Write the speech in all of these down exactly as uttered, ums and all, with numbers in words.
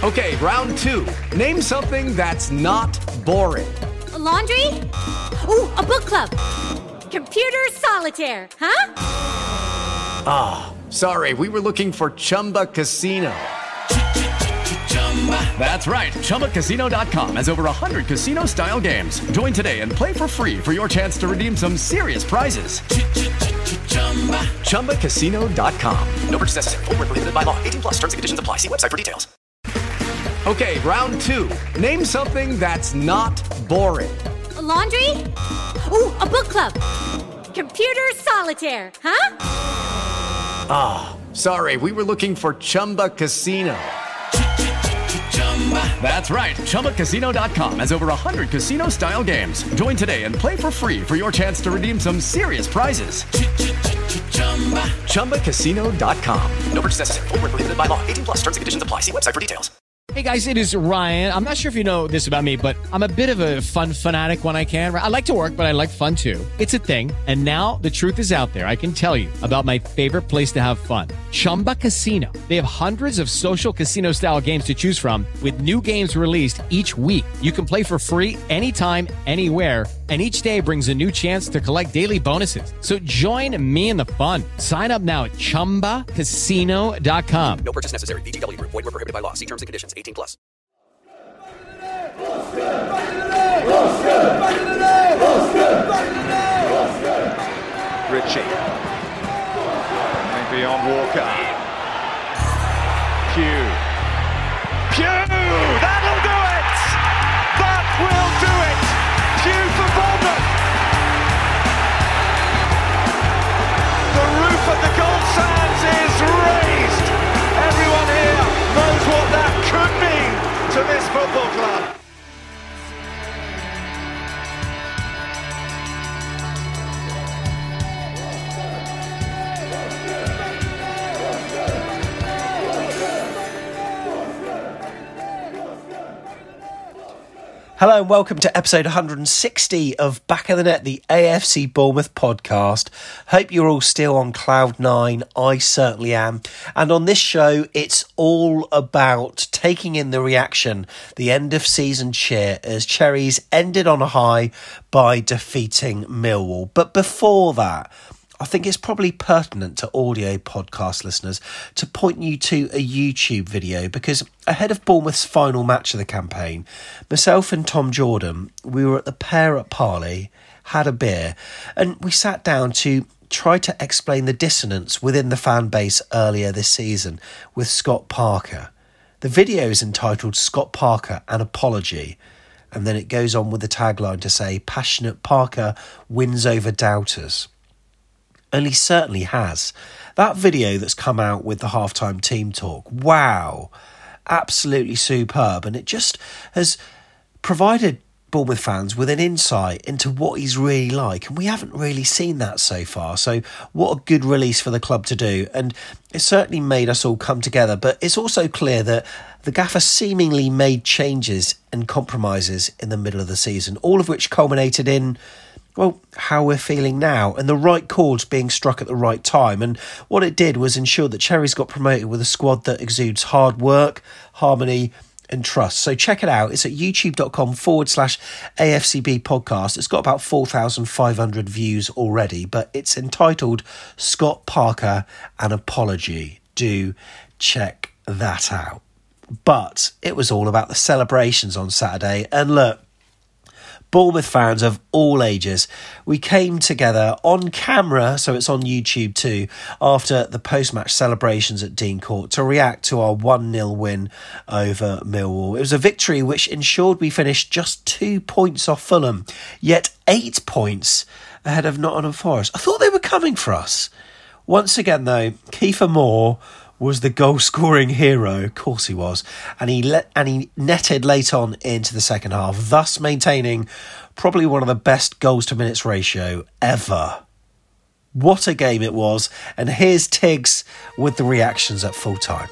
Okay, round two. Name something that's not boring. A laundry? Ooh, a book club. Computer solitaire, huh? Ah, oh, sorry, we were looking for Chumba Casino. That's right, Chumba Casino dot com has over one hundred casino-style games. Join today and play for free for your chance to redeem some serious prizes. Chumba Casino dot com. No purchase necessary. Void where prohibited by law. eighteen plus. Terms and conditions apply. See website for details. Okay, round two. Name something that's not boring. A laundry? Ooh, a book club. Computer solitaire, huh? Ah, oh, sorry, we were looking for Chumba Casino. That's right, Chumba Casino dot com has over one hundred casino-style games. Join today and play for free for your chance to redeem some serious prizes. Chumba Casino dot com. No purchase necessary. Void where prohibited by law. eighteen plus. Terms and conditions apply. See website for details. Hey guys, it is Ryan. I'm not sure if you know this about me, but I'm a bit of a fun fanatic when I can. I like to work, but I like fun too. It's a thing. And now the truth is out there. I can tell you about my favorite place to have fun. Chumba Casino. They have hundreds of social casino style games to choose from with new games released each week. You can play for free anytime, anywhere. And each day brings a new chance to collect daily bonuses. So join me in the fun. Sign up now at Chumba Casino dot com. No purchase necessary. V G W Group. Void where prohibited by law. See terms and conditions. eighteen plus. Ritchie. Maybe on Walker. Pugh. Pugh! That'll do it! That will do it! Pugh for Bournemouth! The roof of the Gold Sands is raised! Everyone here knows what that could mean to this football club. Hello and welcome to episode one hundred sixty of Back of the Net, the A F C Bournemouth podcast. Hope you're all still on cloud nine. I certainly am. And on this show, it's all about taking in the reaction, the end of season cheer as Cherries ended on a high by defeating Millwall. But before that, I think it's probably pertinent to audio podcast listeners to point you to a YouTube video because ahead of Bournemouth's final match of the campaign, myself and Tom Jordan, we were at the Pear at Parley, had a beer, and we sat down to try to explain the dissonance within the fan base earlier this season with Scott Parker. The video is entitled Scott Parker, An Apology, and then it goes on with the tagline to say, Passionate Parker wins over doubters. And he certainly has. That video that's come out with the halftime team talk, wow, absolutely superb. And it just has provided Bournemouth fans with an insight into what he's really like. And we haven't really seen that so far. So what a good release for the club to do. And it certainly made us all come together. But it's also clear that the gaffer seemingly made changes and compromises in the middle of the season, all of which culminated in, well, how we're feeling now and the right chords being struck at the right time. And what it did was ensure that Cherries got promoted with a squad that exudes hard work, harmony and trust. So check it out. It's at youtube.com forward slash AFCB podcast. It's got about four thousand five hundred views already, but it's entitled Scott Parker, An Apology. Do check that out. But it was all about the celebrations on Saturday. And look, Bournemouth fans of all ages, we came together on camera, so it's on YouTube too, after the post-match celebrations at Dean Court to react to our one nil win over Millwall. It was a victory which ensured we finished just two points off Fulham, yet eight points ahead of Nottingham Forest. I thought they were coming for us. Once again though, Kiefer Moore was the goal-scoring hero, of course he was, and he let, and he netted late on into the second half, thus maintaining probably one of the best goals-to-minutes ratio ever. What a game it was, and here's Tiggs with the reactions at full-time.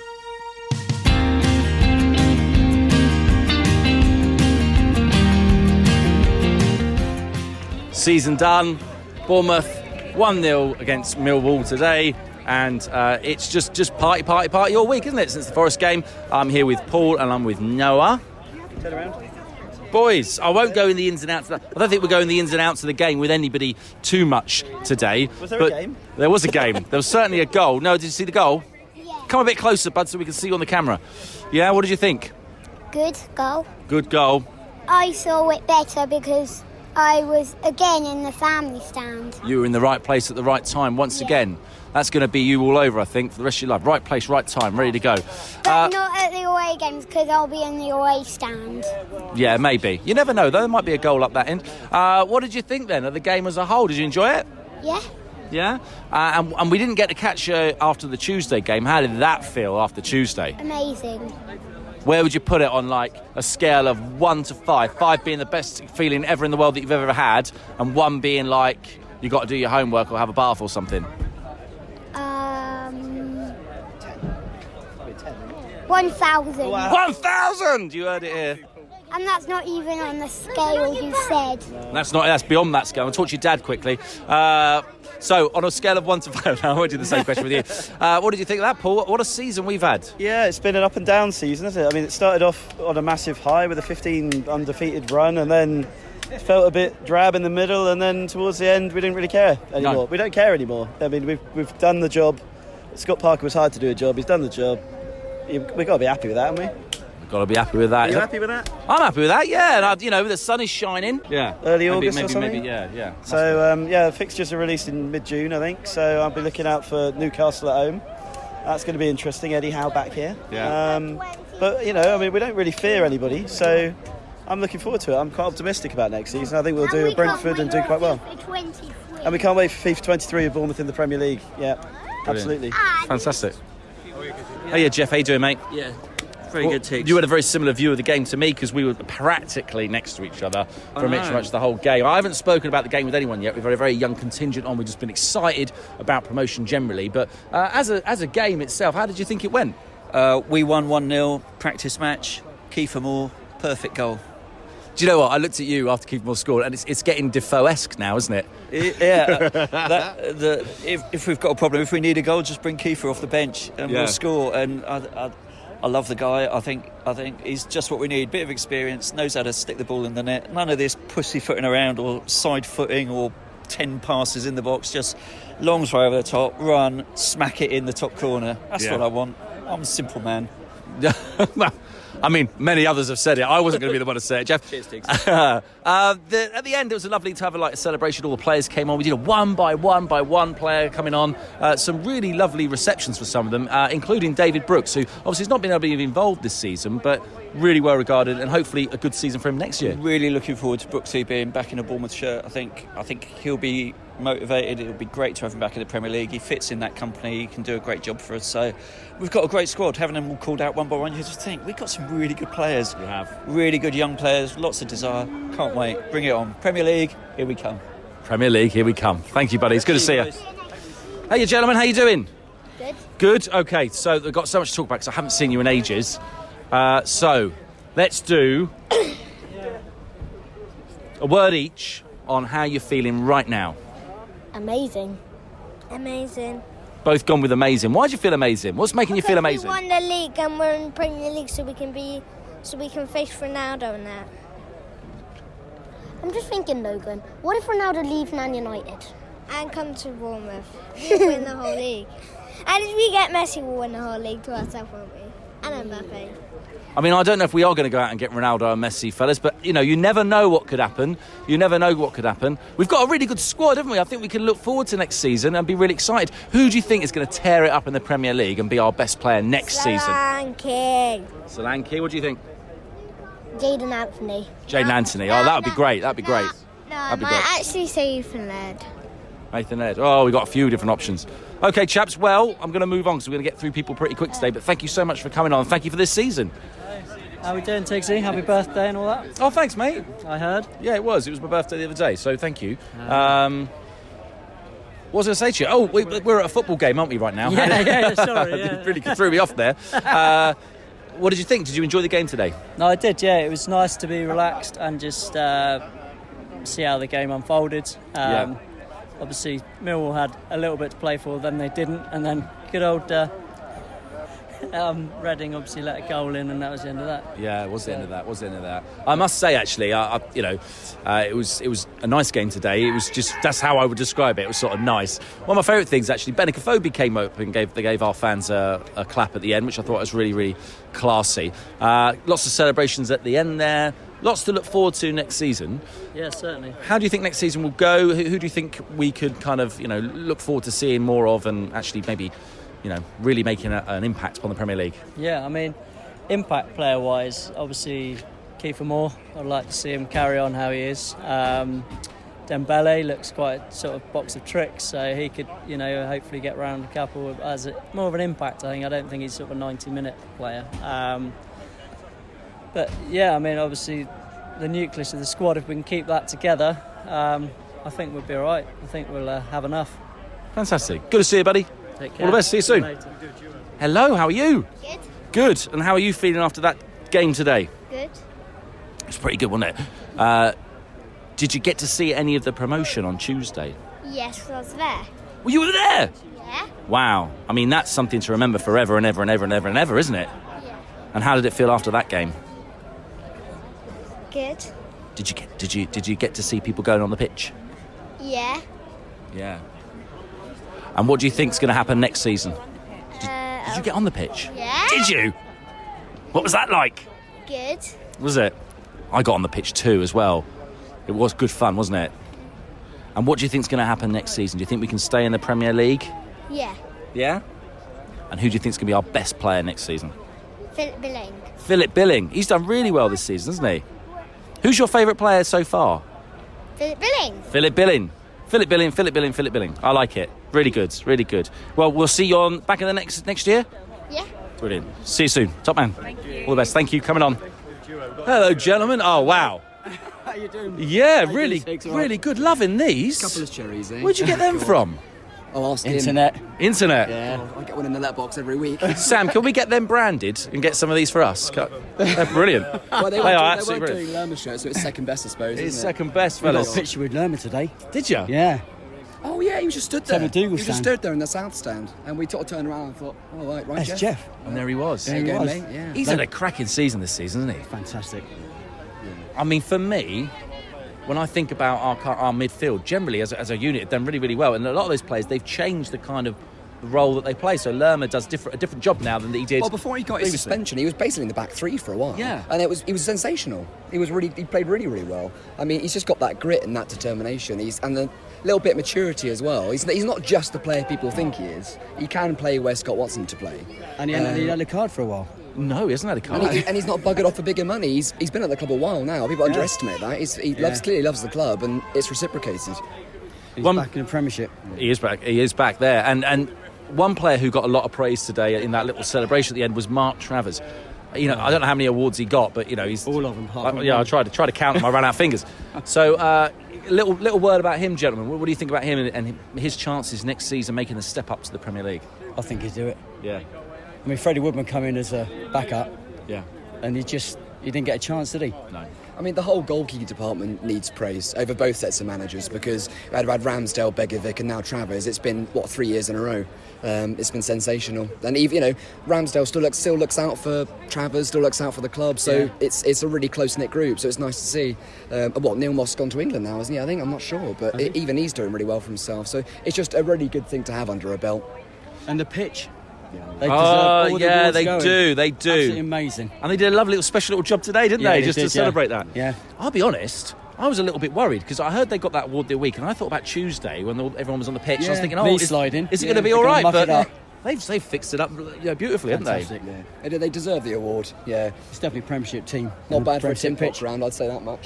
Season done, Bournemouth one nil against Millwall today. and uh, it's just, just party, party, party all week, isn't it, since the Forest game. I'm here with Paul and I'm with Noah. Turn around. Boys, I won't go in the ins and outs. Of that. I don't think we're going the ins and outs of the game with anybody too much today. Was there but a game? There was a game. There was certainly a goal. No, did you see the goal? Yeah. Come a bit closer, bud, so we can see you on the camera. Yeah, what did you think? Good goal. Good goal. I saw it better because I was again in the family stand. You were in the right place at the right time once Yeah. again. That's going to be you all over, I think, for the rest of your life. Right place, right time, ready to go. But Uh, not at the away games because I'll be in the away stand. yeah, maybe. You never know, though. There might be a goal up that end. Uh, what did you think, then, of the game as a whole? Did you enjoy it? Yeah? Yeah? Uh, and, and we didn't get to catch you after the Tuesday game. How did that feel after Tuesday? Amazing. Where would you put it on, like, a scale of one to five? Five being the best feeling ever in the world that you've ever had, and one being, like, you got to do your homework or have a bath or something. Um... one thousand. One thousand! You heard it here. And that's not even on the scale you said. That's not. That's beyond that scale. I'll talk to your dad quickly. Uh, so, on a scale of one to five, I won't do the same question with you. Uh, what did you think of that, Paul? What a season we've had. Yeah, it's been an up and down season, isn't it? I mean, it started off on a massive high with a fifteen undefeated run, and then it felt a bit drab in the middle, and then towards the end, we didn't really care anymore. No. We don't care anymore. I mean, we've we've done the job. Scott Parker was hired to do a job. He's done the job. We've got to be happy with that, haven't we? We've got to be happy with that. Are you happy with that? I'm happy with that. Yeah, and I, you know, the sun is shining. Yeah, Early maybe, August maybe, or something? Maybe, yeah, yeah. So, um, yeah, the fixtures are released in mid-June, I think. So I'll be looking out for Newcastle at home. That's going to be interesting. Eddie Howe back here. Yeah. Um, but, you know, I mean, we don't really fear anybody. So I'm looking forward to it. I'm quite optimistic about next season. I think we'll do Brentford and do quite well. And we can't wait for FIFA twenty-three with Bournemouth in the Premier League. Yeah, absolutely. Fantastic. Oh, yeah, Jeff, how you doing, mate? Yeah, very Well, good, Tiggs. You had a very similar view of the game to me because we were practically next to each other for I pretty know. much the whole game. I haven't spoken about the game with anyone yet. We've got a very young contingent on. We've just been excited about promotion generally. But uh, as a as a game itself, how did you think it went? Uh, we won one nil, practice match, Kiefer Moore, perfect goal. Do you know what? I looked at you after Keith Moore scored, and it's, it's getting Defoe-esque now, isn't it? Yeah, uh, that, the, if, if we've got a problem, if we need a goal, just bring Kiefer off the bench and Yeah. we'll score. And I, I, I love the guy. I think I think he's just what we need. Bit of experience, knows how to stick the ball in the net. None of this pussyfooting around or side footing or ten passes in the box. Just long throw over the top, run, smack it in the top corner. That's Yeah. what I want. I'm a simple man. I mean, many others have said it. I wasn't going to be the one to say it, Jeff. Cheers, Tiggs. uh, the, at the end, it was lovely to have a, like, a celebration. All the players came on. We did a one by one by one player coming on. Uh, some really lovely receptions for some of them, uh, including David Brooks, who obviously has not been able to be involved this season, but really well regarded, and hopefully a good season for him next year. Really looking forward to Brooksy being back in a Bournemouth shirt. I think I think he'll be motivated. It'll be great to have him back in the Premier League. He fits in that company. He can do a great job for us. So we've got a great squad. Having them all called out one by one, you just think we've got some really good players. We have. Really good young players. Lots of desire. Can't wait. Bring it on. Premier League, here we come. Premier League, here we come. Thank you, buddy. It's good to see you. Hey, you gentlemen, how you doing? Good. Good? Okay, so we've got so much to talk about because I haven't seen you in ages. Uh, so, let's do a word each on how you're feeling right now. Amazing. Amazing. Both gone with amazing. Why do you feel amazing? What's making you feel amazing? We won the league and we're in the Premier League, so we can be, so we can face Ronaldo and that. I'm just thinking, Logan. What if Ronaldo leaves Man United and come to Bournemouth? We'll win the whole league. And if we get Messi, we'll win the whole league to ourselves, won't we? And Mbappe. I mean, I don't know if we are going to go out and get Ronaldo and Messi, fellas, but, you know, you never know what could happen. You never know what could happen. We've got a really good squad, haven't we? I think we can look forward to next season and be really excited. Who do you think is going to tear it up in the Premier League and be our best player next season? Solanke. Solanke, what do you think? Jaden Anthony. Jaden Anthony. Oh, that would be great. That would be great. No, I That'd be might great. actually say Ethan Laird. Nathan Ed. Oh, we've got a few different options. OK, chaps, well, I'm going to move on because we're going to get through people pretty quick today, but thank you so much for coming on. Thank you for this season. How we doing, Tiggsy? Happy birthday and all that? Oh, thanks, mate. I heard. Yeah, it was. It was my birthday the other day, so thank you. Um, what was I going to say to you? Oh, we, we're at a football game, aren't we, right now? Yeah, yeah, sorry. Yeah. really threw me off there. Uh, what did you think? Did you enjoy the game today? No, I did, yeah. It was nice to be relaxed and just uh, see how the game unfolded. Um, Yeah. obviously Millwall had a little bit to play for, then they didn't, and then good old uh, um, Reading obviously let a goal in, and that was the end of that. Yeah, it was the end of that. Was the end of that. I must say, actually, I, I, you know, uh, it was it was a nice game today. It was just that's how I would describe it. It was sort of nice. One of my favourite things, actually, Benica Phobie came up and gave they gave our fans a, a clap at the end, which I thought was really really classy. Uh, lots of celebrations at the end there. Lots to look forward to next season. Yeah, certainly. How do you think next season will go? Who, who do you think we could kind of, you know, look forward to seeing more of and actually maybe, you know, really making a, an impact upon the Premier League? Yeah, I mean, impact player-wise, obviously Kiefer Moore. I'd like to see him carry on how he is. Um, Dembele looks quite a sort of box of tricks, so he could, you know, hopefully get round a couple of, as a, more of an impact. I think. I don't think he's sort of a ninety-minute player. Um, But yeah, I mean, obviously, the nucleus of the squad, if we can keep that together, um, I think we'll be all right. I think we'll uh, have enough. Fantastic. Good to see you, buddy. Take care. All the best. See you soon. Later. Hello, how are you? Good. Good. And how are you feeling after that game today? Good. It's pretty good, wasn't it? Uh, did you get to see any of the promotion on Tuesday? Yes, I was there. Well, you were there? Yeah. Wow. I mean, that's something to remember forever and ever and ever and ever and ever, isn't it? Yeah. And how did it feel after that game? Good. Did you get did you did you get to see people going on the pitch? Yeah. Yeah. And what do you think's going to happen next season? Did, Uh, did you get on the pitch? Yeah. Did you? What was that like? Good. Was it? I got on the pitch too as well. It was good fun, wasn't it? And what do you think's going to happen next season? Do you think we can stay in the Premier League? Yeah. Yeah. And who do you think's going to be our best player next season? Philip Billing. Philip Billing. He's done really well this season, hasn't he? Who's your favourite player so far? Philip Billing. Philip Billing. Philip Billing, Philip Billing, Philip Billing. I like it. Really good, really good. Well, we'll see you on back in the next next year. Yeah. Brilliant. See you soon. Top man. Thank you. All the best. Thank you. Coming on. Hello, gentlemen. Oh, wow. How you doing? Yeah, How really, you doing? really good. Loving these. Couple of cherries, eh? Where'd you get them from? I'll ask him. Internet. Internet. Yeah. I get one in the letterbox every week. Sam, can we get them branded and get some of these for us? They're brilliant. Well, they They weren't, are doing, they absolutely weren't doing brilliant. Lerma show, so it's second best, I suppose. It's isn't second best, We got fellas. a picture with Lerma today. Did you? Yeah. Oh yeah, he was just stood there. Tim McDougall he was just stand. stood there in the south stand, and we sort of turned around and thought, "Oh right, right, That's Jeff." Jeff. And there he was. There you There go, he was. mate. Yeah. He's had a cracking season this season, hasn't he? Fantastic. I mean, for me, when I think about our car- our midfield, generally as a, as a unit, have done really, really well. And a lot of those players, they've changed the kind of role that they play. So Lerma does different, a different job now than he did. Well, before he got his previously. suspension, he was basically in the back three for a while. Yeah. and it was he was sensational. He was really he played really really well. I mean, he's just got that grit and that determination. He's and a little bit of maturity as well. He's he's not just the player people think he is. He can play where Scott wants him to play. And he hadn't Um, he had a card for a while. No, he hasn't had a card. And, he, and he's not buggered off for bigger money. He's he's been at the club a while now. People underestimate that. He's, he loves Yeah. clearly loves the club, and it's reciprocated. He's One- back in the Premiership. He is back. He is back there. And and one player who got a lot of praise today in that little celebration at the end was Mark Travers. You know, I don't know how many awards he got, but you know, he's All of them. apart I, from yeah, I one. tried to try to count them. I ran out of fingers. So, uh, little little word about him, gentlemen. What, what do you think about him and, and his chances next season making the step up to the Premier League? I think he'd do it. Yeah, I mean, Freddie Woodman come in as a backup, yeah, and he just he didn't get a chance, did he? no. I mean, the whole goalkeeping department needs praise over both sets of managers because we had, we had Ramsdale, Begovic, and now Travers. It's been what three years in a row. Um, it's been sensational, and even you know Ramsdale still looks still looks out for Travers, still looks out for the club. So Yeah. it's it's a really close knit group. So it's nice to see. Um, what Neil Moss gone to England now, isn't he? I think I'm not sure, but it, even he's doing really well for himself. So it's just a really good thing to have under a belt. And the pitch. They deserve Oh, all the yeah, awards they going. do, they do. Absolutely amazing. And they did a lovely little special little job today, didn't Yeah, they? they Just did, to celebrate yeah. that. Yeah. I'll be honest, I was a little bit worried because I heard they got that award the other week, and I thought about Tuesday when all, everyone was on the pitch. I was Yeah. thinking, oh, Knee is, sliding. is it Yeah, going to be they're all gonna right? muff But it up. they've they've fixed it up, you know, beautifully, Fantastic. haven't They, they deserve the award. Yeah, It's definitely a Premiership team. not bad for a tin Premiership pot round. I'd say that much.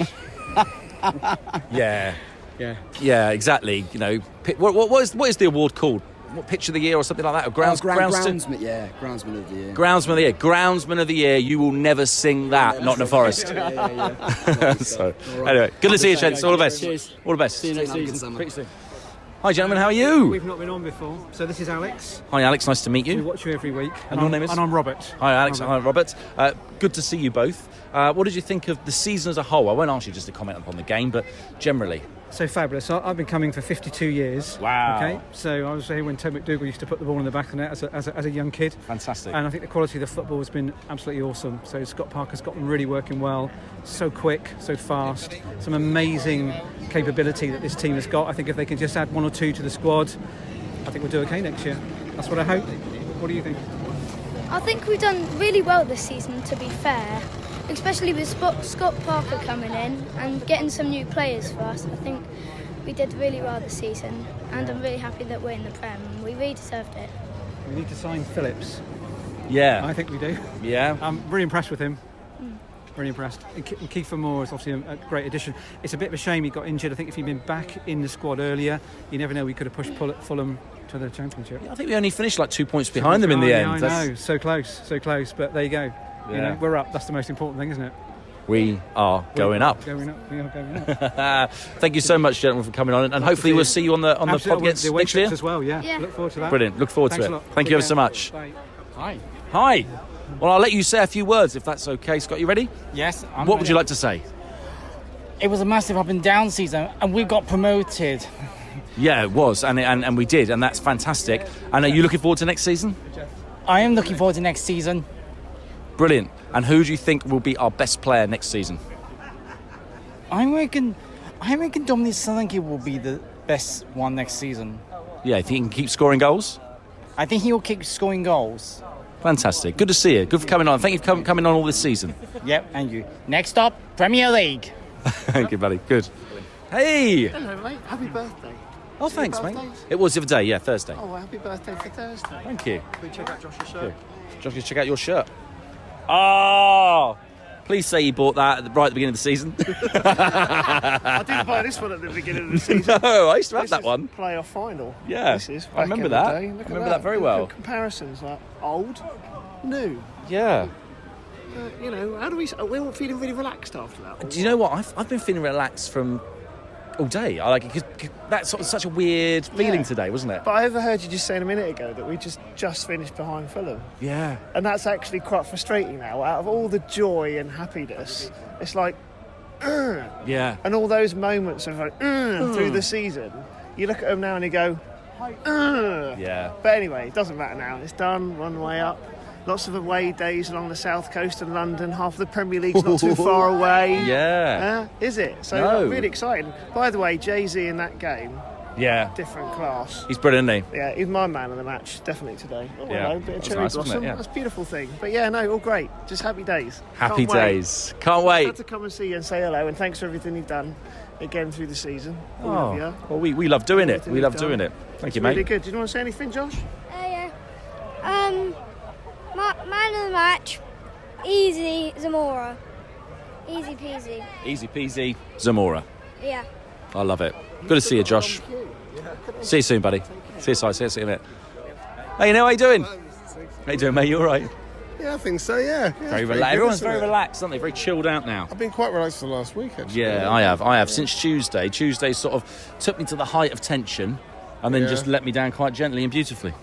they? Yeah, Yeah. yeah, exactly. You know, pi- what, what, what is what is the award called? What, pitch of the year or something like that? Or grounds, Oh, ground, grounds- groundsman, yeah, groundsman of the year. Groundsman of the year. Groundsman of the year. You will never sing that, Nottingham Forest. Yeah, yeah, yeah. So, anyway, good to see you, gents. All the best. Cheers. All the best. See you next Have a good season. summer. Pretty soon. Hi, gentlemen. How are you? We've not been on before, so this is Alex. Hi, Alex. Nice to meet We you. watch you every week. And your I'm, name is? And I'm Robert. Hi, Alex. Hi, Robert. Uh, good to see you both. Uh, what did you think of the season as a whole? I won't ask you just to comment upon the game, but generally, So fabulous. I, I've been coming for fifty-two years. Wow. Okay, so I was here when Tom McDougall used to put the ball in the back of the net as a, as a, as a young kid. Fantastic. And I think the quality of the football has been absolutely awesome. So Scott Parker's got them really working well. So quick, so fast. Some amazing capability that this team has got. I think if they can just add one or two to the squad, I think we'll do okay next year. That's what I hope. What do you think? I think we've done really well this season, to be fair. Especially with Scott Parker coming in and getting some new players for us. I think we did really well this season, and I'm really happy that we're in the Prem. We really deserved it. We need to sign Phillips. Yeah. I think we do. Yeah. I'm really impressed with him. Mm. Really impressed. And Ke- and Kiefer Moore is obviously a, a great addition. It's a bit of a shame he got injured. I think if he'd been back in the squad earlier, you never know, we could have pushed Pull- Fulham to the Championship. I think we only finished like two points behind them in the yeah, end. I That's... know, so close, so close, but there you go. You Yeah. know, we're up. That's the most important thing, isn't it? We are going We're up. Going up. We are going up. Thank you so much, gentlemen, for coming on, and hopefully we'll see you on the on the Absolutely. podcast The away next year trips as well. Yeah. Yeah. Look forward to that. Brilliant. Look forward Thanks to a it. lot. Thank Take you ever care. so much. Bye. Hi. Hi. Well, I'll let you say a few words if that's okay. Scott, you ready? Yes. I'm what would ready. you like to say? It was a massive up and down season, and we got promoted. Yeah, it was, and and, and we did, and that's fantastic. And are you looking forward to next season? I am looking forward to next season. Brilliant. And who do you think will be our best player next season? I reckon, I reckon Dominic Solanke will be the best one next season. Yeah, if he can keep scoring goals. I think he will keep scoring goals. Fantastic. Good to see you. Good for coming on. Thank you for com- coming on all this season. Yep, and you. Next up, Premier League. Thank you, buddy. Good. Hey. Hello, mate. Happy birthday. Oh, thanks, mate. It was the other day, yeah, Thursday. Oh, well, happy birthday for Thursday. Thank you. Can we check out Josh's shirt? Josh, check out your shirt. Oh, please say you bought that at the, right at the beginning of the season. I didn't buy this one at the beginning of the season. No, I used to have this that is one. Playoff final. Yeah, This is. I remember back that. in the day. Look I at remember that very Look well. at comparisons like old, new. Yeah. Uh, you know, how do we? We're all feeling really relaxed after that. Do you know what? I've, I've been feeling relaxed from all day. I like it because that's sort of such a weird feeling Yeah. today, wasn't it? But I overheard you just saying a minute ago that we just just finished behind Fulham. Yeah. And that's actually quite frustrating now. Out of all the joy and happiness, it's like, "Ugh." Yeah. And all those moments of like, "Ugh," through the season, you look at them now and you go, "Ugh." Yeah. But anyway, it doesn't matter now. It's done. One way up. Lots of away days along the south coast of London. Half the Premier League's not too far away. Yeah. Uh, is it? So No. really exciting. By the way, Jay-Z in that game, Yeah. different class. He's brilliant, isn't he? Yeah, he's my man of the match, definitely today. Oh, Yeah. hello, bit of That was cherry nice, wasn't blossom. it? Yeah. That's a beautiful thing. But yeah, no, all great. Just happy days. Happy Can't wait. days. Can't wait. Had to come and see you and say hello, and thanks for everything you've done again through the season. All Oh, of you. well, we, we love doing it. Everything We you've love done. doing it. Thank you, It's mate. Really good. Do you want to say anything, Josh? Uh, yeah. Um, ma- man of the match, easy Zamora. Easy peasy. Easy peasy, Zamora. Yeah. I love it. Good to see you, Josh. See you soon, buddy. See you soon. See you soon, mate. Hey, you know how you doing? How you doing, mate? You all right? Yeah, I think so, yeah. yeah Very it's relaxed. good, Everyone's isn't very it? relaxed, aren't they? Very chilled out now. I've been quite relaxed for the last week, actually. Yeah, I have. I have. Since Tuesday. Tuesday sort of took me to the height of tension and then Yeah. just let me down quite gently and beautifully.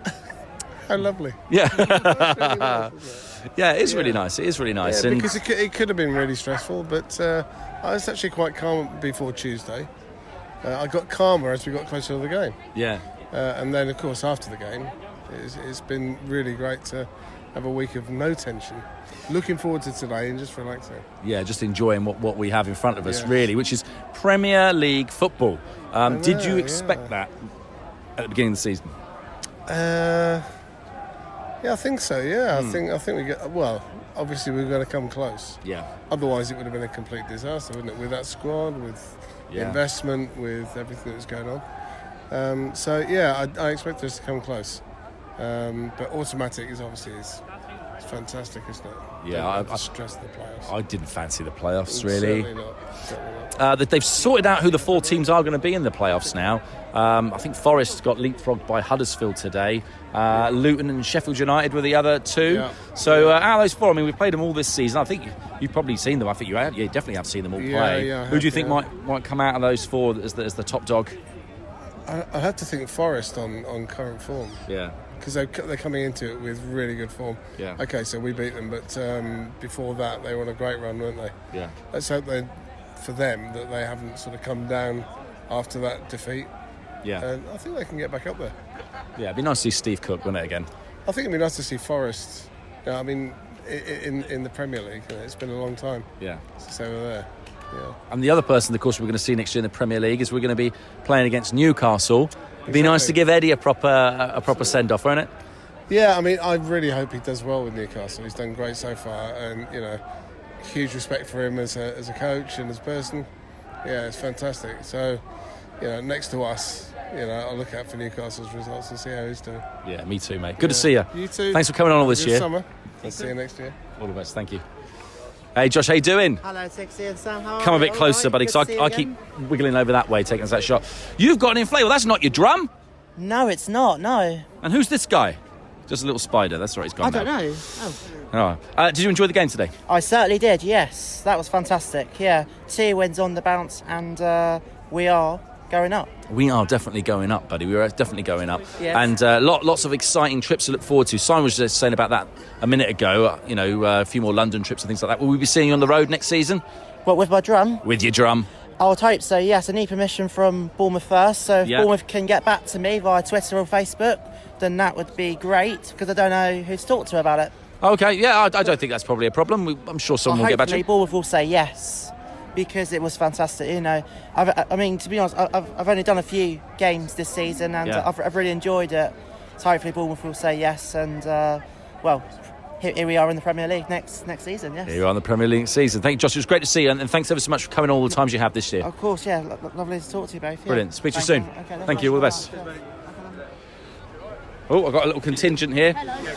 How lovely. Yeah. really nice, isn't it? Yeah, it is Yeah. really nice. It is really nice. Yeah, and because it could, it could have been really stressful, but uh, I was actually quite calm before Tuesday. Uh, I got calmer as we got closer to the game. Yeah. Uh, and then, of course, after the game, it's, it's been really great to have a week of no tension. Looking forward to today and just relaxing. Yeah, just enjoying what, what we have in front of us, Yes. really, which is Premier League football. Um, I know, did you expect yeah. that at the beginning of the season? Uh, yeah, I think so. Yeah, Hmm. I think I think we get well. Obviously, we're going to come close. Yeah. Otherwise, it would have been a complete disaster, wouldn't it? With that squad, with the Yeah. investment, with everything that was going on. Um, so yeah, I, I expect us to come close. Um, but automatic is obviously is it's fantastic, isn't it? Yeah, Don't I- have to I- stress the playoffs. I didn't fancy the playoffs, really. Certainly not. Certainly not. Uh, that they've sorted out who the four teams are going to be in the playoffs now. Um, I think Forest got leapfrogged by Huddersfield today. Uh, Luton and Sheffield United were the other two. Yeah. So uh, out of those four, I mean, we've played them all this season. I think you, you've probably seen them. I think you have. You definitely have seen them all Yeah, play. yeah, I who do you have, think yeah. might might come out of those four as the, as the top dog? I, I have to think Forest on, on current form. Yeah. Because they're, they're coming into it with really good form. Yeah. Okay, so we beat them, but um, before that they were on a great run, weren't they? Yeah. Let's hope they, for them that they haven't sort of come down after that defeat. Yeah. And I think they can get back up there. Yeah, it'd be nice to see Steve Cook, wouldn't it, again? I think it'd be nice to see Forest. You know, I mean, in in the Premier League, you know, it's been a long time. Yeah. Since they were there. Yeah. And the other person, of course, we're going to see next year in the Premier League is we're going to be playing against Newcastle. It'd be Exactly. nice to give Eddie a proper a proper send-off, won't it? Yeah, I mean, I really hope he does well with Newcastle. He's done great so far, and you know, huge respect for him as a as a coach and as a person. Yeah, it's fantastic. So, you know, next to us, you know, I'll look out for Newcastle's results and see how he's doing. Yeah, me too, mate. Good Yeah. to see you. You too. Thanks for coming on all this Good year. summer. I'll see you next year. All the best. Thank you. Hey, Josh, how you doing? Hello, Sexy and Sam. How are Come a you? bit closer, All right, buddy, good because to see I, you I keep again. wiggling over that way, taking us that shot. You've got an inflatable. That's not your drum. No, it's not. No. And who's this guy? Just a little spider. That's right. He's gone I don't now. know. Oh. Oh. Uh, did you enjoy the game today? I certainly did. Yes, that was fantastic. Yeah, two wins on the bounce, and uh, we are going up. We are definitely going up, buddy. We are definitely going up. Yes. And uh, lot, lots of exciting trips to look forward to. Simon was just saying about that a minute ago. Uh, you know, uh, a few more London trips and things like that. Will we be seeing you on the road next season? What, with my drum? With your drum. I would hope so, yes. I need permission from Bournemouth first, so if Yeah. Bournemouth can get back to me via Twitter or Facebook, then that would be great, because I don't know who's talked to about it. Okay, yeah, I, I don't think that's probably a problem. We, I'm sure someone Well, will get back to hopefully you. Bournemouth will say yes, because it was fantastic. You know, I've, I mean, to be honest, I've, I've only done a few games this season, and Yeah. I've, I've really enjoyed it. So hopefully Bournemouth will say yes, and uh, well, here, here we are in the Premier League next next season. Yes. Here you are in the Premier League season. Thank you, Josh. It was great to see you, and, and thanks ever so much for coming all the times you have this year. Of course, yeah. Lo- lo- lovely to talk to you both. Yeah. Brilliant. Speak to you Thank soon. Okay, no Thank you. All the worries. best. Oh, I've got a little contingent here.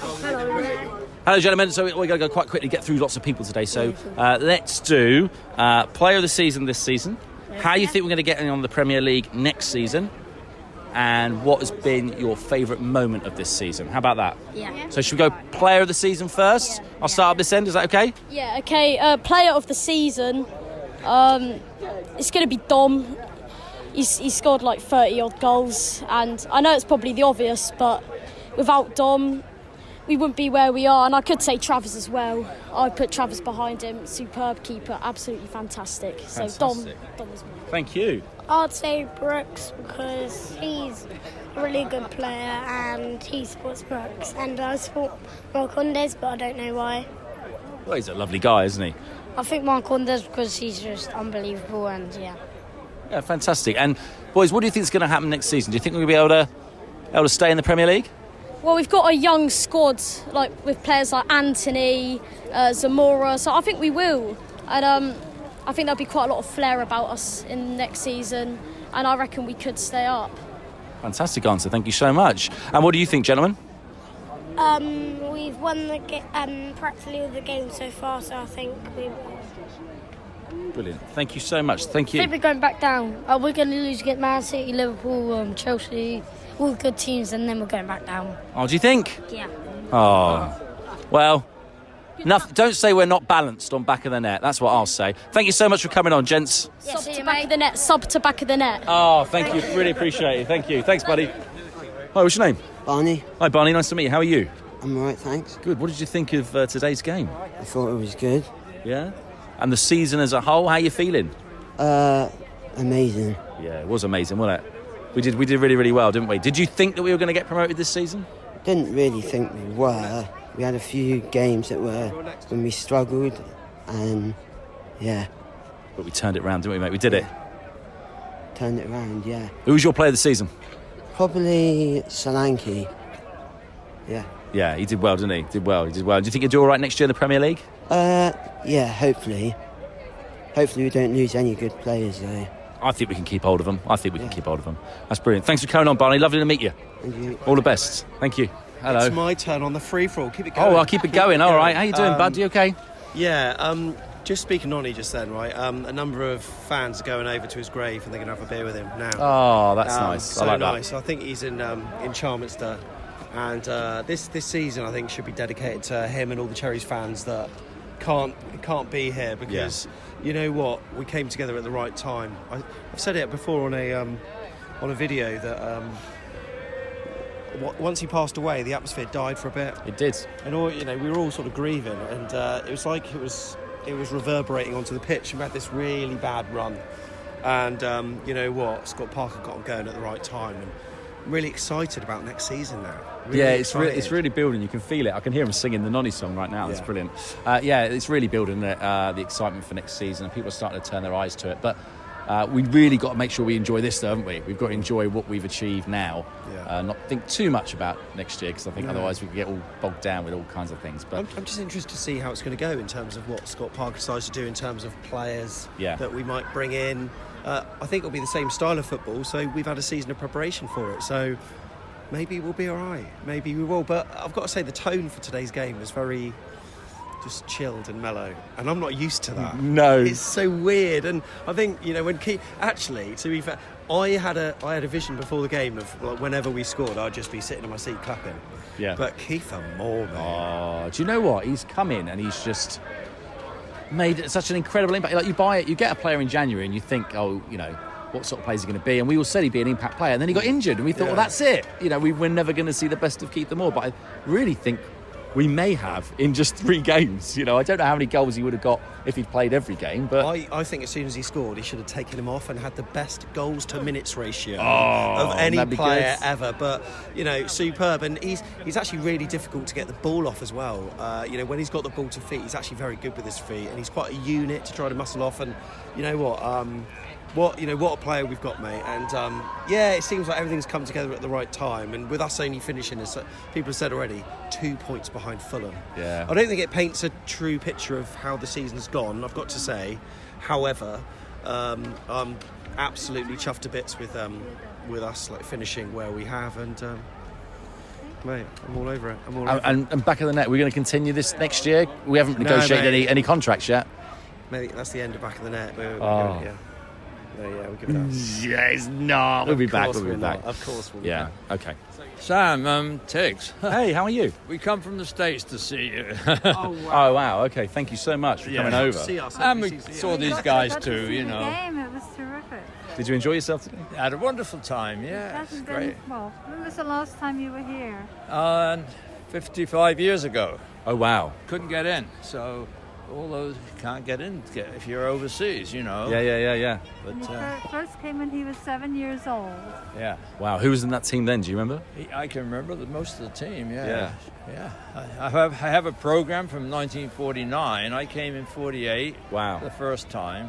Hello, gentlemen. So we're going to go quite quickly, get through lots of people today. So uh, let's do uh, player of the season this season. How you think we're going to get on the Premier League next season? And what has been your favourite moment of this season? How about that? Yeah. So should we go player of the season first? I'll start at this end. Is that okay? Yeah, okay. Uh, player of the season. Um, it's going to be Dom. He's, he's scored like thirty odd goals, and I know it's probably the obvious, but without Dom, we wouldn't be where we are. And I could say Travers as well. I put Travers behind him. Superb keeper, absolutely fantastic. So Dom, Fantastic. Dom is mine. Thank you. I'd say Brooks because he's a really good player and he supports Brooks. And I support Marcondes, but I don't know why. Well, he's a lovely guy, isn't he? I think Marcondes because he's just unbelievable and yeah. Yeah, fantastic. And boys, what do you think is going to happen next season? Do you think we're going to be able to able to stay in the Premier League? Well, we've got a young squad, like with players like Anthony, uh, Zamora, so I think we will. And um, I think there'll be quite a lot of flair about us in next season, and I reckon we could stay up. Fantastic answer. Thank you so much. And what do you think, gentlemen? Um, we've won the ga- um, practically all the games so far, so I think we will. Brilliant. Thank you so much. Thank I you. think we're going back down. Uh, we're going to lose against Man City, Liverpool, um, Chelsea, all the good teams, and then we're going back down. Oh, do you think? Yeah. Oh, well, enough, don't say we're not balanced on back of the net. That's what I'll say. Thank you so much for coming on, gents. Sub to back of the net, sub to back of the net. Oh, thank you. Really appreciate it. Thank you. Thanks, buddy. Hi, what's your name? Barney. Hi, Barney. Nice to meet you. How are you? I'm alright, thanks. Good. What did you think of uh, today's game? I thought it was good. Yeah? And the season as a whole, how are you feeling? Uh, amazing. Yeah, it was amazing, wasn't it? We did we did really, really well, didn't we? Did you think that we were going to get promoted this season? Didn't really think we were. We had a few games that were when we struggled, and yeah. But we turned it around, didn't we, mate? We did it. Turned it around, yeah. Who was your player of the season? Probably Solanke. Yeah. Yeah, he did well, didn't he? Did well, he did well. Do you think he'll do all right next year in the Premier League? Uh, yeah, hopefully. Hopefully we don't lose any good players, though. I think we can keep hold of him. I think we can keep hold of him. That's brilliant. Thanks for coming on, Barney. Lovely to meet you. Thank you. All the best. Thank you. Hello. It's my turn on the free-for-all. Keep it going. Oh, I'll keep it going. All right. How you doing, Um, bud? You okay? Yeah, um, just speaking on it just then, right, um, a number of fans are going over to his grave and they're going to have a beer with him now. Oh, that's Um, nice. So I like that. nice. I think he's in um, in Charminster. And uh, this this season, I think, should be dedicated to him and all the Cherries fans that can't can't be here because you know what, we came together at the right time. I, I've said it before on a um, on a video that um, w- once he passed away, the atmosphere died for a bit. It did, and all you know, we were all sort of grieving, and uh, it was like it was it was reverberating onto the pitch. We had this really bad run. And um, you know what? Scott Parker got him going at the right time, and I'm really excited about next season now. Really yeah, it's excited. really, it's really building. You can feel it. I can hear him singing the Nonny song right now. That's Yeah. brilliant. Uh, yeah, it's really building uh, the excitement for next season, and people are starting to turn their eyes to it. But uh, we really got to make sure we enjoy this, though, haven't we? We've got to enjoy what we've achieved now, Yeah. uh, not think too much about next year, because I think No. otherwise we could get all bogged down with all kinds of things. But I'm, I'm just interested to see how it's going to go in terms of what Scott Parker decides to do in terms of players Yeah. that we might bring in. Uh, I think it'll be the same style of football, so we've had a season of preparation for it. So maybe we'll be all right. Maybe we will. But I've got to say the tone for today's game was very just chilled and mellow, and I'm not used to that. No. It's so weird. And I think, you know, when Keith, actually, to be fair, I had a I had a vision before the game of like, whenever we scored, I'd just be sitting in my seat clapping. Yeah. But Kiefer Moore, man. Oh, do you know what? He's come in and he's just made such an incredible impact. Like, you buy it, you get a player in January and you think, oh, you know, what sort of player is he going to be? And we all said he'd be an impact player. And then he got injured and we thought, Yeah. well, that's it. You know, we, we're never going to see the best of Keith Moore. But I really think we may have in just three games. You know, I don't know how many goals he would have got if he'd played every game. But I, I think as soon as he scored, he should have taken him off and had the best goals to minutes ratio Oh, of any that'd be player good. ever. But, you know, superb. And he's he's actually really difficult to get the ball off as well. Uh, you know, when he's got the ball to feet, he's actually very good with his feet, and he's quite a unit to try to muscle off. And you know what? Um, What you know, what a player we've got, mate. And um, yeah, it seems like everything's come together at the right time. And with us only finishing, as people have said already, two points behind Fulham. Yeah. I don't think it paints a true picture of how the season's gone, I've got to say. However, um, I'm absolutely chuffed to bits with um, with us like finishing where we have, and um, mate, I'm all over it. I'm all over and, it. and, and back of the net, we're going to continue this next year. We haven't No, negotiated mate. any, any contracts yet. Mate, that's the end of back of the net. We're, we're Oh. gonna, yeah. No, yeah, we'll give it up. Yeah, it's not. We'll be Of back. course We'll be we're back. not. Of course we'll be Yeah. back. Okay. Sam, um, Tiggs. Hey, how are you? We come from the States to see you. Oh wow. Okay. Thank you so much for Yeah. coming over. See us. And we saw these guys too, you know. Game. It was terrific. Did you enjoy yourself today? Had a wonderful time, yeah. It It's hasn't great. been, well, when was the last time you were here? Uh, fifty-five years ago. Oh wow. Couldn't get in, so all those you can't get in get- if you're overseas, you know. Yeah, yeah, yeah, yeah. When But he uh, fir- first came when he was seven years old. yeah, Wow. Who was in that team then? Do you remember? He- I can remember the, most of the team. Yeah, Yeah. yeah. I, I have I have a program from nineteen forty-nine. I came in forty-eight. Wow. The first time.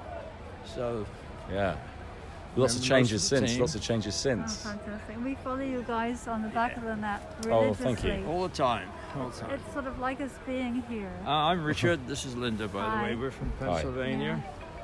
So Yeah. Lots of Remember changes most of the since. team. Lots of changes Oh, since. fantastic. We follow you guys on the back of the net Oh, religiously. thank you. all the time, all the time. It's sort of like us being here. Uh, I'm Richard. This is Linda, by Hi. the way. We're from Hi. Pennsylvania.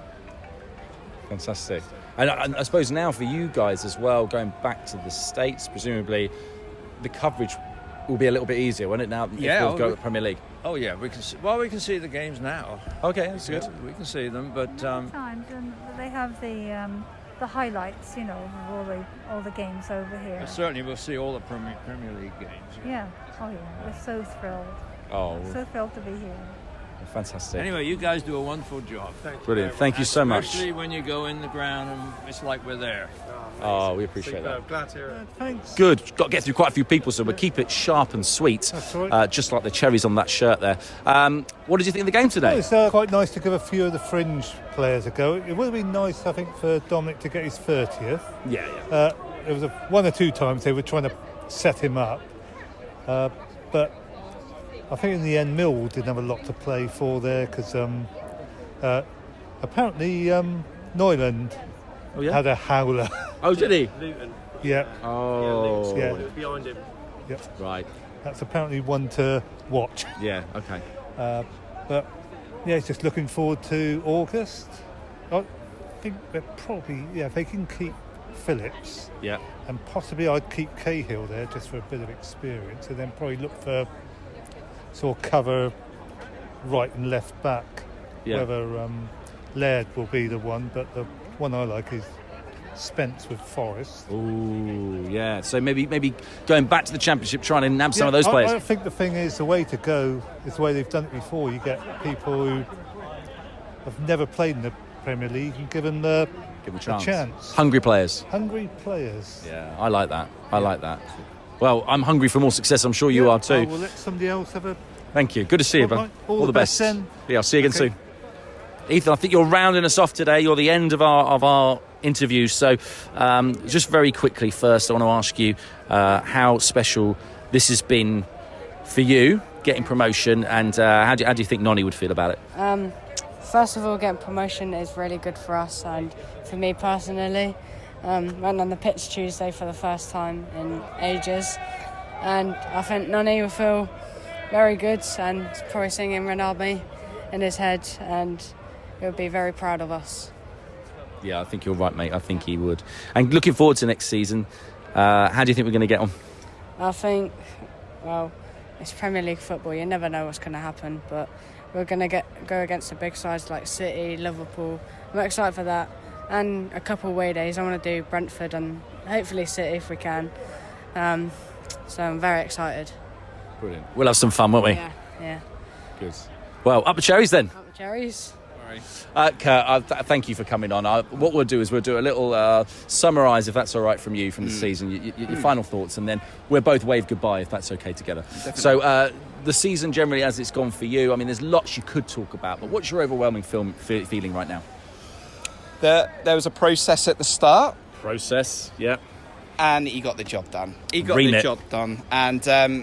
Fantastic. And I, and I suppose now for you guys as well, going back to the States, presumably the coverage will be a little bit easier, won't it? Now, if Yeah, we'll go we- to the Premier League. Oh yeah, we can. See, well, we can see the games now. Okay, that's good. Yeah, we can see them, but um, Times and they have the um, the highlights, you know, of all the all the games over here. certainly we'll see all the Premier, Premier League games. Yeah. Oh yeah. We're so thrilled. Oh, So thrilled to be here. fantastic. Anyway, you guys do a wonderful job. Thank Brilliant. Thank you so much. Especially when you go in the ground and it's like we're there. Oh, we appreciate that. Superb. Glad to hear it. Thanks. Good. Got to get through quite a few people, so we'll keep it sharp and sweet, That's right. uh, just like the cherries on that shirt there. Um, what did you think of the game today? It's uh, quite nice to give a few of the fringe players a go. It would have been nice, I think, for Dominic to get his thirtieth. Yeah, yeah. Uh, there was a, one or two times they were trying to set him up, uh, but I think in the end Millwall didn't have a lot to play for there because um, uh, apparently um, Neuland Oh, yeah? had a howler. Oh, did he? Luton. Yeah, Oh, Yeah. Behind him. yeah. right. That's apparently one to watch. Yeah, okay. Uh, but yeah, it's just looking forward to August. I think that probably, yeah, if they can keep Phillips, Yeah. and possibly I'd keep Cahill there just for a bit of experience, and then probably look for sort of cover right and left back. Yeah. Whether um, Laird will be the one, but the one I like is Spence with Forest. Ooh, yeah. So maybe maybe going back to the Championship, trying to nab some Yeah, of those I- players. I think the thing is the way to go is the way they've done it before. You get people who have never played in the Premier League and give them the, Give them a the chance. chance. Hungry players. Hungry players. Yeah, I like that. I like that. Well, I'm hungry for more success. I'm sure you Yeah, are too. I will let somebody else have a. Thank you. Good to see you, All bro. right, all the best then. Yeah, I'll see you again Okay. soon. Ethan, I think you're rounding us off today. You're the end of our of our interview. So um, just very quickly, first, I want to ask you uh, how special this has been for you, getting promotion, and uh, how, do, how do you think Nonny would feel about it? Um, first of all, getting promotion is really good for us and for me personally. Um, went on the pitch Tuesday for the first time in ages, and I think Nonny will feel very good and probably singing Ronaldo in his head, and he'll be very proud of us. Yeah, I think you're right, mate. I think he would. And looking forward to next season, uh, how do you think we're going to get on? I think, well, it's Premier League football. You never know what's going to happen, but we're going to get go against the big sides like City, Liverpool. I'm excited for that. And a couple of away days. I want to do Brentford and hopefully City if we can. Um, so I'm very excited. Brilliant. We'll have some fun, won't we? Yeah, yeah. Good. Well, up the cherries then. Up the cherries. Uh, Kurt, uh, th- thank you for coming on. Uh, what we'll do is we'll do a little uh, summarise, if that's all right from you, from the mm. season, y- y- your mm. final thoughts, and then we'll both wave goodbye, if that's okay together. Definitely. So uh, the season generally as it's gone for you, I mean, there's lots you could talk about, but what's your overwhelming film fe- feeling right now? There, there was a process at the start. Process, yeah. And he got the job done. He got Remit. the job done. And um,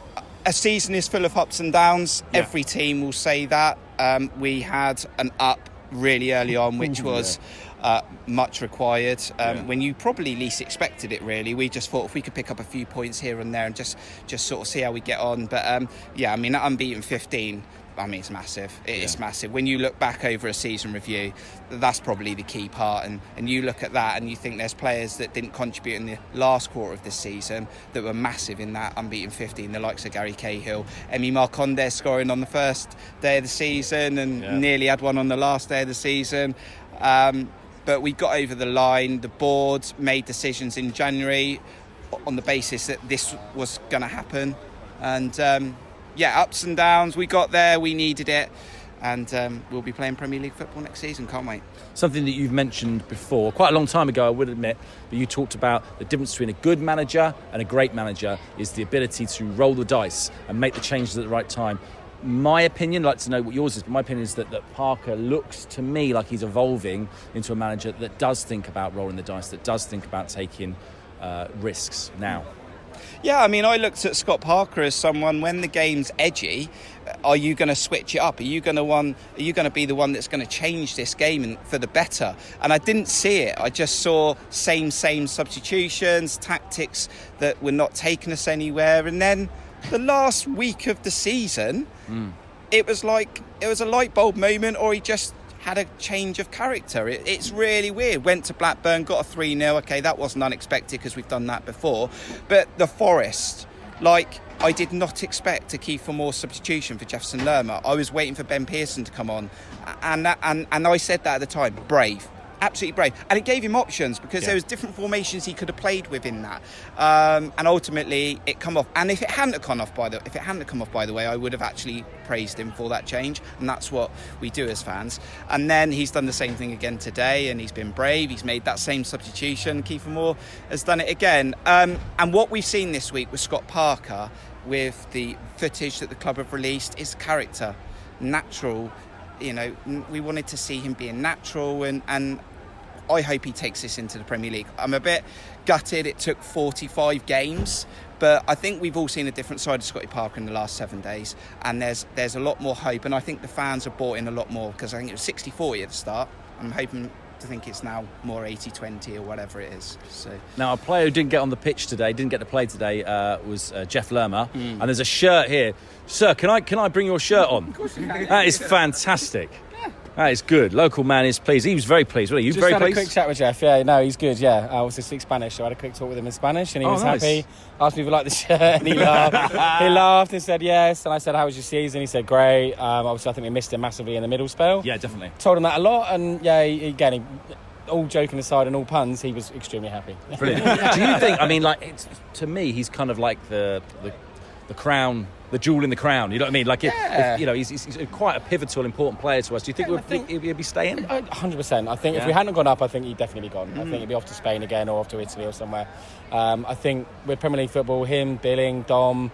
a season is full of ups and downs. Yeah. Every team will say that. Um, we had an up really early on, which was uh, much required um, yeah. when you probably least expected it, really. We just thought if we could pick up a few points here and there and just, just sort of see how we get on. But um, yeah, I mean, that unbeaten fifteen, I mean, it's massive. It yeah. is massive. When you look back over a season review, that's probably the key part. And, and you look at that and you think there's players that didn't contribute in the last quarter of this season that were massive in that unbeaten fifteen, the likes of Gary Cahill, Emi Marcondes scoring on the first day of the season and yeah. nearly had one on the last day of the season. Um, but we got over the line. The board made decisions in January on the basis that this was going to happen. And... Um, Yeah, ups and downs. We got there, we needed it, and um, we'll be playing Premier League football next season. Can't wait. Something that you've mentioned before, quite a long time ago, I would admit, but you talked about the difference between a good manager and a great manager is the ability to roll the dice and make the changes at the right time. My opinion, I'd like to know what yours is, but my opinion is that, that Parker looks to me like he's evolving into a manager that does think about rolling the dice, that does think about taking uh, risks now. Yeah, I mean, I looked at Scott Parker as someone, when the game's edgy, are you going to switch it up? Are you going to one? Are you going to be the one that's going to change this game for the better? And I didn't see it. I just saw same, same substitutions, tactics that were not taking us anywhere. And then the last week of the season, mm. it was like, it was a light bulb moment, or he just had a change of character. It, it's really weird. Went to Blackburn, got a three nil. Okay, that wasn't unexpected because we've done that before. But the Forest, like, I did not expect a Kiefer Moore substitution for Jefferson Lerma. I was waiting for Ben Pearson to come on. And, that, and, and I said that at the time, brave. Absolutely brave. And it gave him options because yeah. there was different formations he could have played with in that. Um, and ultimately it come off. And if it hadn't have come off by the if it hadn't have come off by the way, I would have actually praised him for that change. And that's what we do as fans. And then he's done the same thing again today, and he's been brave. He's made that same substitution. Kiefer Moore has done it again. Um, and what we've seen this week with Scott Parker, with the footage that the club have released, is character, natural. You know, we wanted to see him being natural, and, and I hope he takes this into the Premier League. I'm a bit gutted it took forty-five games, but I think we've all seen a different side of Scotty Parker in the last seven days, and there's there's a lot more hope, and I think the fans have bought in a lot more, because I think it was sixty forty at the start. I'm hoping to think it's now more eighty twenty or whatever it is. So now, a player who didn't get on the pitch today, didn't get to play today, uh, was uh, Jeff Lerma, mm. and there's a shirt here. Sir, can I can I bring your shirt on? Of course you can. That is fantastic. Yeah. That is good. Local man is pleased. He was very pleased, wasn't he? You Just very had pleased? a quick chat with Jeff. Yeah, no, he's good. Yeah, I also speak Spanish, so I had a quick talk with him in Spanish, and he oh, was nice. happy. Asked me if he liked the shirt, and he laughed. He laughed and said yes. And I said, "How was your season?" He said, "Great." Um, obviously, I think we missed him massively in the middle spell. Yeah, definitely. Told him that a lot, and yeah, he, again, he, all joking aside and all puns, he was extremely happy. Brilliant. Do you think? I mean, like, it's, to me, he's kind of like the the, the crown. The jewel in the crown, you know what I mean? Like, yeah. if, if, you know, he's, he's quite a pivotal, important player to us. Do you think, yeah, we'd, think he'd, he'd be staying? one hundred percent. I think yeah. if we hadn't gone up, I think he'd definitely be gone. Mm. I think he'd be off to Spain again or off to Italy or somewhere. Um, I think with Premier League football, him, Billing, Dom,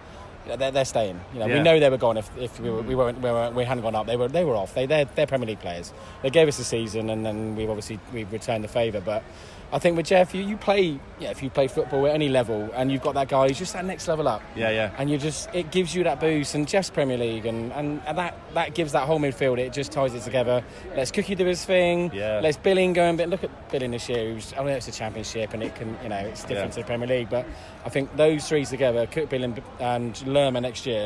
they're, they're staying. You know, Yeah. we know they were gone if, if we, were, we weren't we, weren't, we hadn't gone up. They were they were off. They they're, they're Premier League players. They gave us a season, and then we've obviously we've returned the favour. But I think with Jeff, you, you play yeah if you play football at any level, and you've got that guy who's just that next level up. Yeah, yeah. And you just it gives you that boost. And Jeff's Premier League, and, and, and that, that gives that whole midfield. It just ties it together. Let's Cookie do his thing. Yeah. Let's Billing go and but look at Billing this year. Who's, I know it's a Championship, and it can you know it's different Yeah. to the Premier League, but I think those three together, Cook, Billing, and Lerma next year.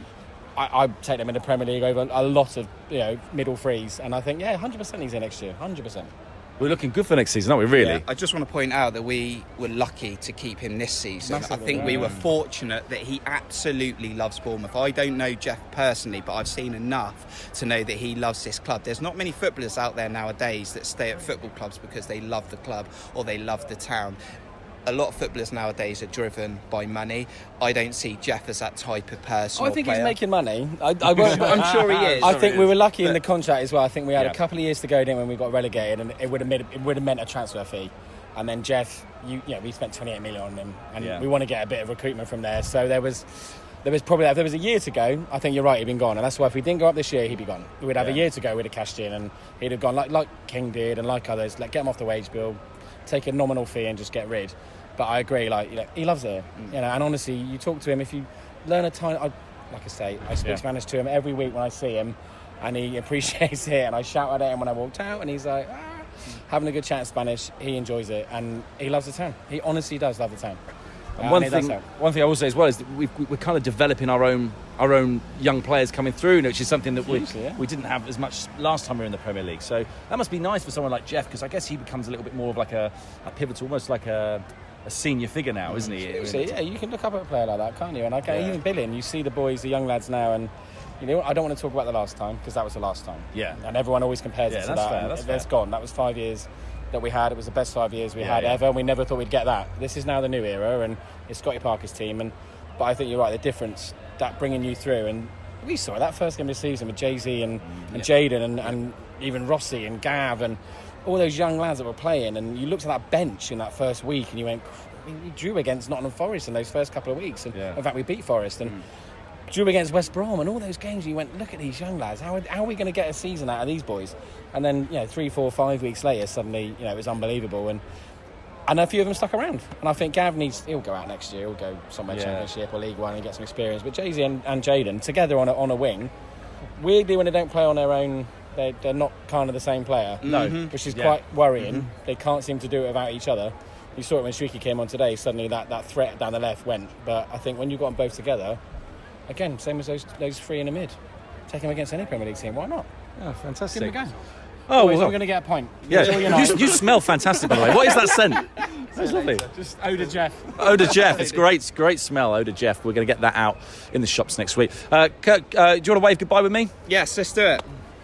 I, I'd take them in the Premier League over a lot of you know middle threes, and I think yeah, one hundred percent he's in next year, one hundred percent. We're looking good for next season, aren't we? Really? Yeah, I just want to point out that we were lucky to keep him this season. Massively, I think we yeah. were fortunate that he absolutely loves Bournemouth. I don't know Jeff personally, but I've seen enough to know that he loves this club. There's not many footballers out there nowadays that stay at football clubs because they love the club or they love the town. A lot of footballers nowadays are driven by money. I don't see Jeff as that type of person. Oh, I think player. he's making money. I, I won't, I'm sure he is. I think we were lucky in But- the contract as well. I think we had Yeah. a couple of years to go then when we got relegated, and it would have made, it would have meant a transfer fee. And then Jeff, you, you know, we spent twenty-eight million on him, and Yeah. we want to get a bit of recruitment from there. So there was, there was probably if there was a year to go. I think you're right. He'd been gone, and that's why if we didn't go up this year, he'd be gone. We'd have a Yeah. year to go. We'd have cashed in, and he'd have gone like like King did, and like others. Like get him off the wage bill, take a nominal fee, and just get rid. But I agree, like you know, he loves it, you know. And honestly, you talk to him if you learn a tiny. I, like I say, I speak Yeah. Spanish to him every week when I see him, and he appreciates it. And I shouted at him when I walked out, and he's like ah, having a good chat in Spanish. He enjoys it, and he loves the town. He honestly does love the town. And Uh, one and it does thing, help. one thing I will say as well is that we've, we're kind of developing our own our own young players coming through, which is something that we Hugely, yeah. we didn't have as much last time we were in the Premier League. So that must be nice for someone like Jeff, because I guess he becomes a little bit more of like a, a pivotal, almost like a, a senior figure now, isn't he? Seriously, yeah, you can look up at a player like that, can't you? And I can, Yeah. even Billing, you see the boys, the young lads now, and you know, I don't want to talk about the last time because that was the last time. Yeah. And everyone always compares Yeah, it to that's that. fair, and that's that's fair. gone. That was five years that we had. It was the best five years we Yeah, had yeah. ever. And we never thought we'd get that. This is now the new era, and it's Scotty Parker's team. And but I think you're right. The difference that bringing you through, and we saw that first game of the season with Jay-Z and, and Jaden and, and even Rossi and Gav and all those young lads that were playing. And you looked at that bench in that first week, and you went, I mean, we drew against Nottingham Forest in those first couple of weeks, and Yeah. in fact we beat Forest and drew against West Brom and all those games. And you went, look at these young lads. How, how are we going to get a season out of these boys? And then you know, three, four, five weeks later, suddenly you know it was unbelievable. And and a few of them stuck around. And I think Gav needs. He'll go out next year. He'll go somewhere Yeah. Championship or League One and get some experience. But Jay-Z and, and Jaden together on a, on a wing. Weirdly, when they don't play on their own, they're, they're not kind of the same player. No. Mm-hmm. Which is Yeah. quite worrying. Mhm. They can't seem to do it without each other. You saw it when Shrieky came on today. Suddenly that, that threat down the left went. But I think when you've got them both together, again, same as those those three in the mid. Take them against any Premier League team. Why not? Oh, fantastic. Give them a go. Oh, Always, well. I'm going to get a point. Yeah, Enjoy your you, night. you smell fantastic, by the way. What is that scent? That's lovely. Just Oda Jeff. Oda Jeff, it's great, great smell, Oda Jeff. We're going to get that out in the shops next week. Uh, Kirk, uh, do you want to wave goodbye with me? Yes, let's do it.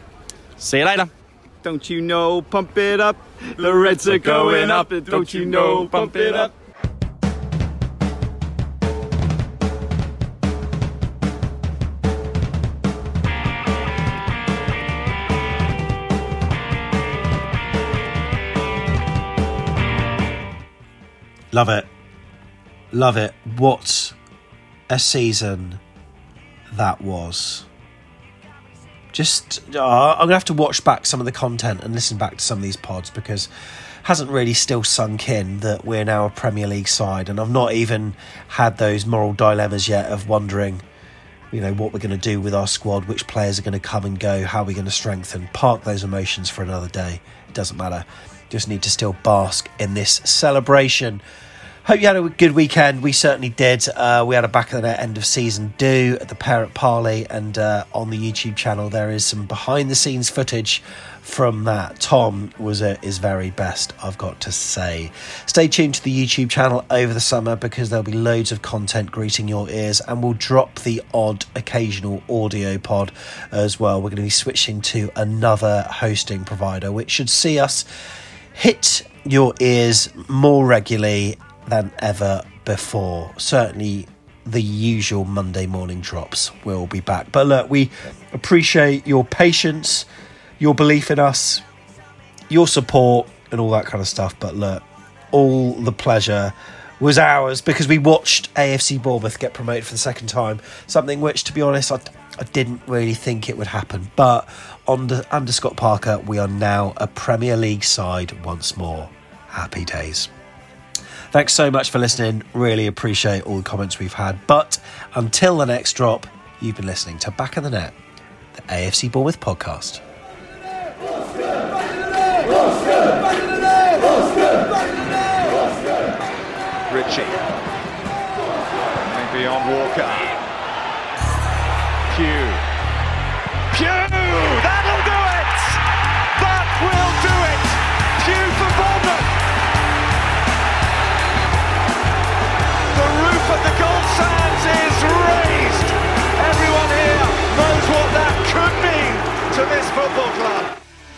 See you later. Don't you know, pump it up. The Reds are going up. Don't you know, pump it up. Love it. Love it. What a season that was. Just, uh, I'm going to have to watch back some of the content and listen back to some of these pods because it hasn't really still sunk in that we're now a Premier League side, and I've not even had those moral dilemmas yet of wondering, you know, what we're going to do with our squad, which players are going to come and go, how we're going to strengthen. Park those emotions for another day. It doesn't matter. Just need to still bask in this celebration. Hope you had a good weekend. We certainly did. Uh, we had a back of the net end of season do at the Parrot Parley, and uh, on the YouTube channel there is some behind the scenes footage from that. Tom was at his very best, I've got to say. Stay tuned to the YouTube channel over the summer because there'll be loads of content greeting your ears, and we'll drop the odd occasional audio pod as well. We're going to be switching to another hosting provider, which should see us hit your ears more regularly than ever before. Certainly the usual Monday morning drops will be back. But look, we appreciate your patience, your belief in us, your support and all that kind of stuff. But look, all the pleasure was ours because we watched A F C Bournemouth get promoted for the second time. Something which, to be honest, I, I didn't really think it would happen. But under, under Scott Parker, we are now a Premier League side once more. Happy days. Thanks so much for listening. Really appreciate all the comments we've had. But until the next drop, you've been listening to Back of the Net, the A F C Bournemouth podcast. Ritchie. Maybe on Walker. Pugh. Pugh! That'll do it! That will do it! Pugh for Bournemouth! The roof of the Gold Sands is raised! Everyone here knows what that could mean to this football club.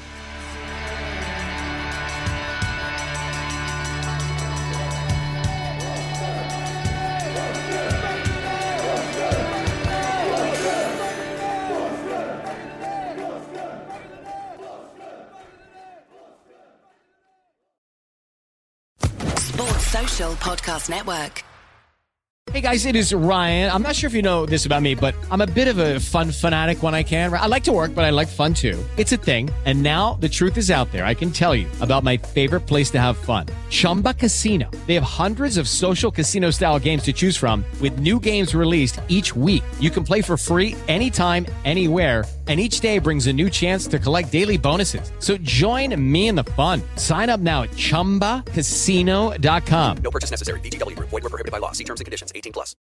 Social Podcast Network. Hey guys, it is Ryan. I'm not sure if you know this about me, but I'm a bit of a fun fanatic when I can. I like to work, but I like fun too. It's a thing. And now the truth is out there. I can tell you about my favorite place to have fun. Chumba Casino. They have hundreds of social casino style games to choose from with new games released each week. You can play for free anytime, anywhere. And each day brings a new chance to collect daily bonuses. So join me in the fun. Sign up now at chumba casino dot com. No purchase necessary. V G W Group. Void where prohibited by law. See terms and conditions. eighteen plus.